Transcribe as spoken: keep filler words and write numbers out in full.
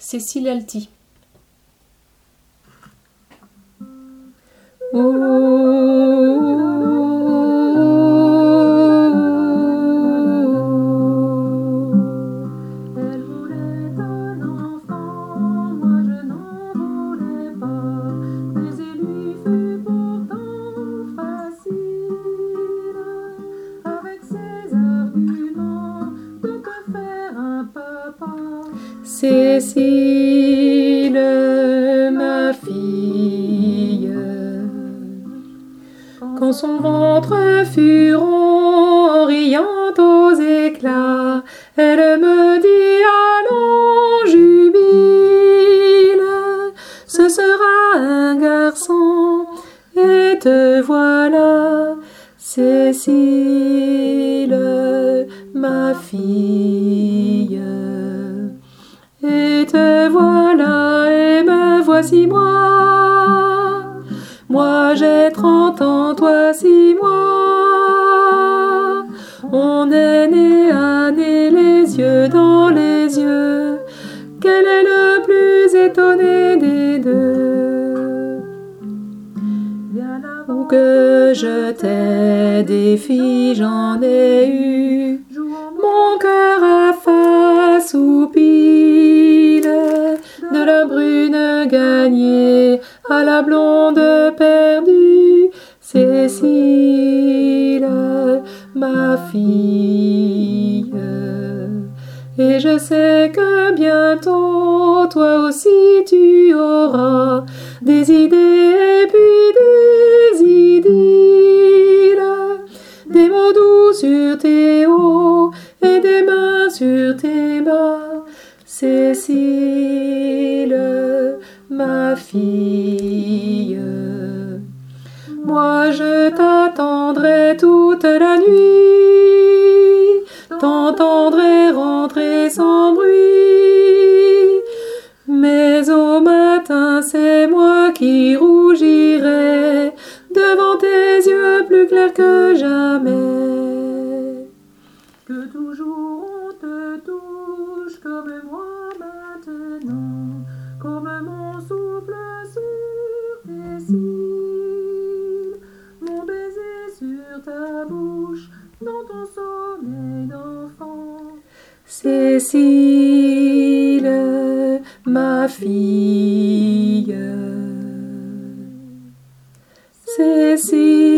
Cécile Alty. Cécile, ma fille, quand son ventre fut rond, en riant aux éclats, elle me dit allons, jubile, ce sera un garçon, et te voilà, Cécile, ma fille. Et te voilà, et me voici moi. Moi j'ai trente ans, toi six mois. On est né à nez, les yeux dans les yeux. Quel est le plus étonné des deux? Ou que je t'ai des filles, j'en ai eu. Mon cœur a assoupi, de la brune gagnée à la blonde perdue, Cécile, ma fille. Et je sais que bientôt, toi aussi tu auras des idées et puis des idylles, des mots doux sur tes hauts et des mains sur tes bas, Cécile, ma fille. Moi je t'attendrai toute la nuit, t'entendrai rentrer sans bruit, mais au matin c'est moi qui rougirai devant tes yeux plus clairs que jamais. Que toujours on te touche comme moi maintenant, comme mon souffle sur tes cils, mon baiser sur ta bouche, dans ton sommeil d'enfant. Cécile, ma fille. Cécile.